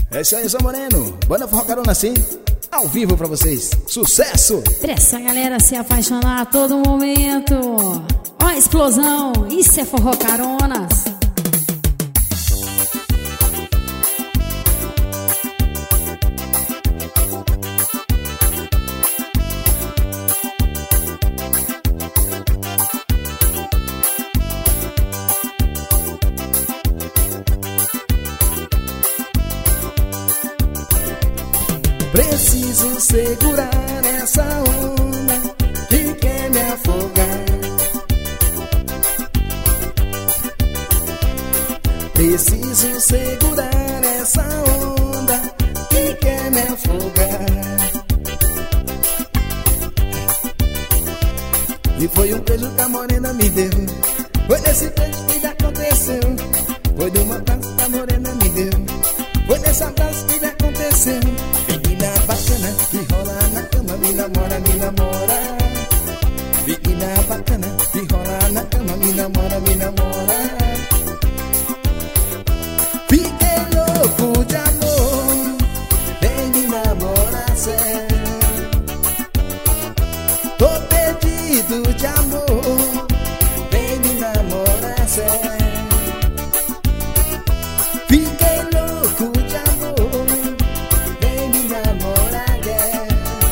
É isso aí, Zé Moreno. Banda Forró Carona sim, ao vivo pra vocês. Sucesso! Pra essa galera se apaixonar a todo momento. Ó a explosão, isso é Forró Caronas. Preciso segurar essa onda que quer me afogar. Preciso segurar essa onda que quer me afogar. E foi um beijo que a morena me deu. Foi nesse beijo que aconteceu. Foi de uma abraço que a morena me deu. Foi nesse abraço que aconteceu. Menina bacana que rola na cama, me namora, me namora. Menina bacana que rola na cama, me namora, me namora. Fiquei louco de amor, vem me namorar, sério. Tô perdido de amor, vem me namorar, sério. Fiquei louco de amor, vem me namorar, yeah.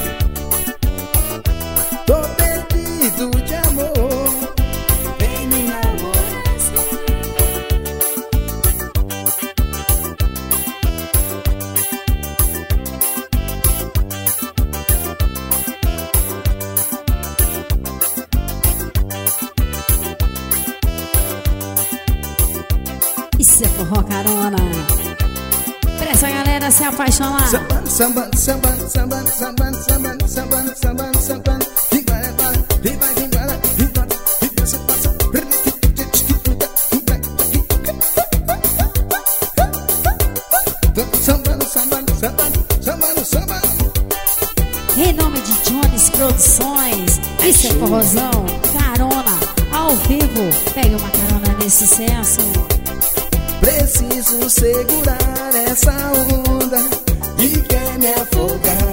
Tô perdido de amor, vem me namorar, yeah. Isso é Forró Carona. Pra essa galera se apaixonar. Samba, samba, samba, samba, samba, samba, samba, samba, samba. Iguara, iguara, iguara, iguara, iguara, iguara, passa. Samba, samba, samba, samba, samba. Em nome de Jones Produções, isso é Forrozão Carona, ao vivo. Pegue uma carona nesse sucesso. Preciso segurar essa onda que quer me afogar.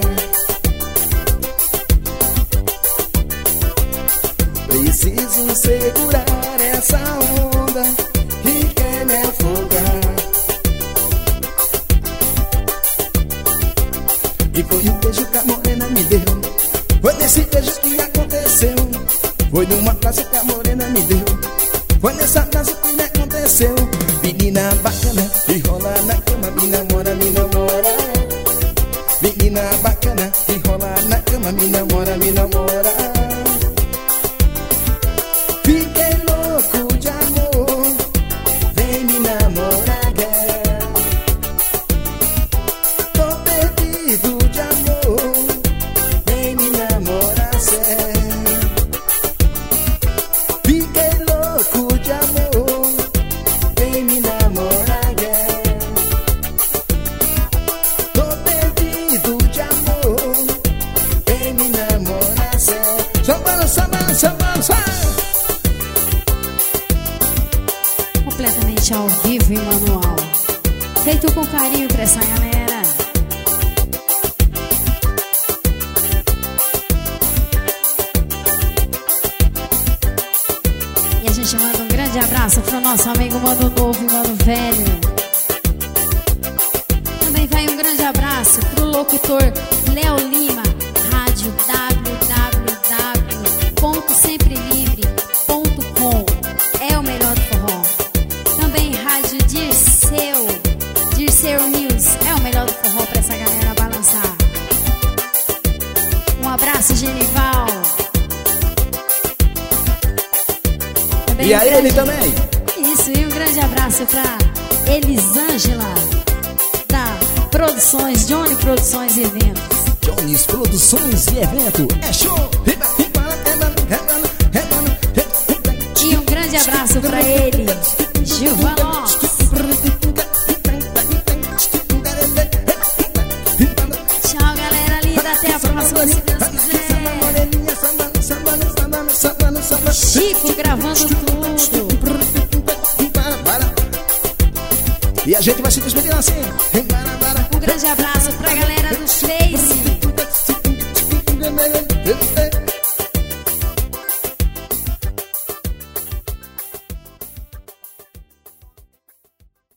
Preciso segurar essa onda que quer me afogar. E foi um beijo que a morena me deu. Foi nesse beijo que aconteceu. Foi numa frase que a morena me deu. Foi nessa frase que aconteceu. Menina bacana que rola na cama, me namora, me namora. Menina bacana que rola na cama, me namora, me namora. Fiquei louco de amor, vem me namorar, yeah. Tô perdido de amor, vem me namorar, sério. Fiquei louco de amor, vem me namorar, yeah. Tô perdido de amor, vem me namorar, sério. Samba, samba, samba, samba. Completamente ao vivo e manual. Feito com carinho pra essa galera. E a gente manda um grande abraço pro nosso amigo Mano Novo e Mano Velho. Também vai um grande abraço pro locutor Léo Lima, rádio www.semprelivre.com. É o melhor do forró. Também rádio Dirceu News. É o melhor do forró pra essa galera balançar. Um abraço, Genival. E a ele também. Isso, e um grande abraço pra Elisângela, da Produções, Johnny Produções e Eventos. Jones Produções e Evento. É show! E um grande abraço pra ele, Gilvan Lopes. Tchau, galera linda. Até a próxima, se Deus quiser. Chico gravando tudo. E a gente vai se despedir assim.